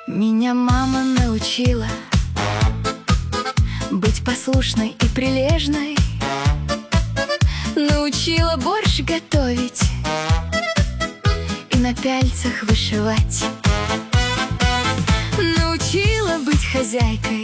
Меня мама научила быть послушной и прилежной, научила борщ готовить и на пяльцах вышивать, научила быть хозяйкой,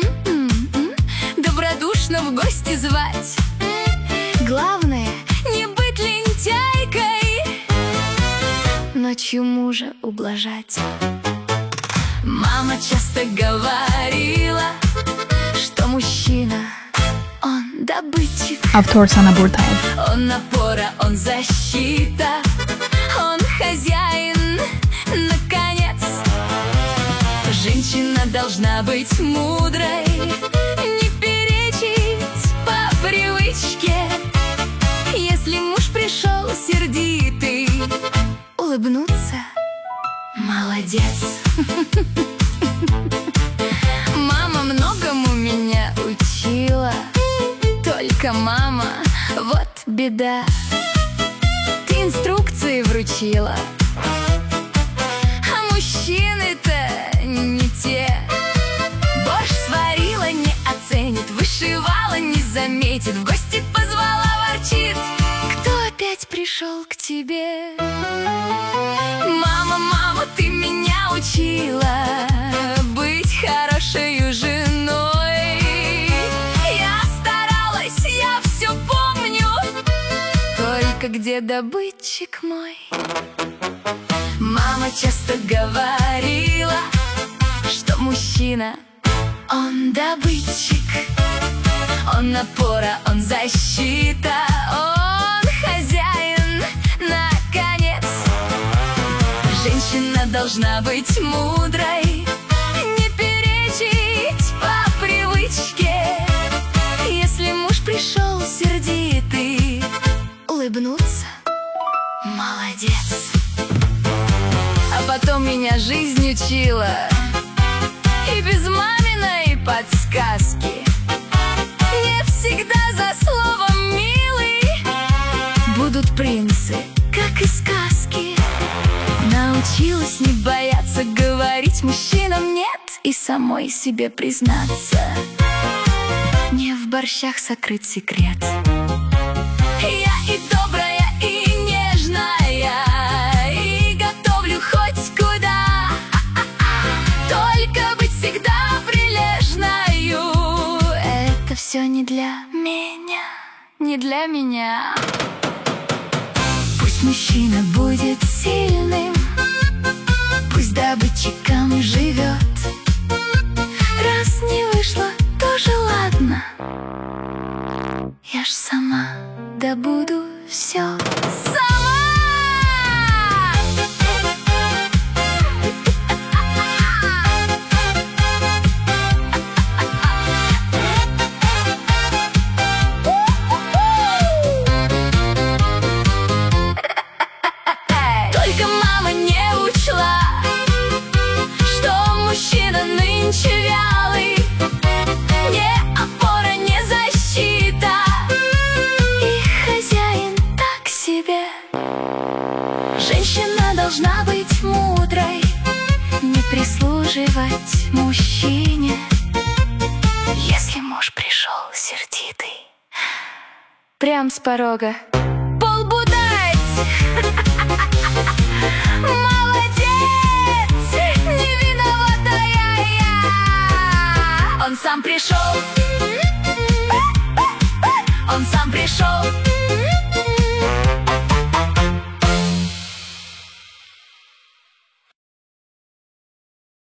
добродушно в гости звать. Главное не быть лентяйкой, ночью мужа ублажать. Мама часто говорила, что мужчина, он добытчик. Автор Sana Burtaev. Он опора, он защита, он хозяин, наконец. Женщина должна быть мудрой, не перечить по привычке. Если муж пришел сердитый, улыбнуться — молодец. Мама многому меня учила, только мама, вот беда. Ты инструкции вручила, а мужчины-то не те. Борщ сварила, не оценит, вышивала, не заметит, в гости позвала, ворчит: кто опять пришел к тебе? Мама, мама, ты меня учила быть хорошей женой. Я старалась, я все помню, только где добытчик мой? Мама часто говорила, что мужчина, он добытчик, он опора, он защита, он хозяин, наконец. Женщина должна быть мудрой, не перечить по привычке. Если муж пришел сердитый, улыбнуться — молодец. А потом меня жизнь учила, и без маминой подсказки. Не всегда за словом «милый» будут принцы, как и сказки. Научилась не бояться говорить мужчинам «нет» и самой себе признаться. Не в борщах сокрыт секрет. Я и добрая, и нежная, и готовлю хоть куда. Только быть всегда прилежною — это все не для меня, не для меня. Пусть мужчина будет сильным, пусть добытчиком живет. Раз не вышло, тоже ладно, я ж сама добуду все сама. Только мама не учла, что мужчина нынче вялый, не опора, не защита, и хозяин так себе. Женщина должна быть мудрой, не прислуживать мужчине. Если муж пришел сердитый, прям с порога полбу дать. Молодец, не виноватая я. Он сам пришел, он сам пришел.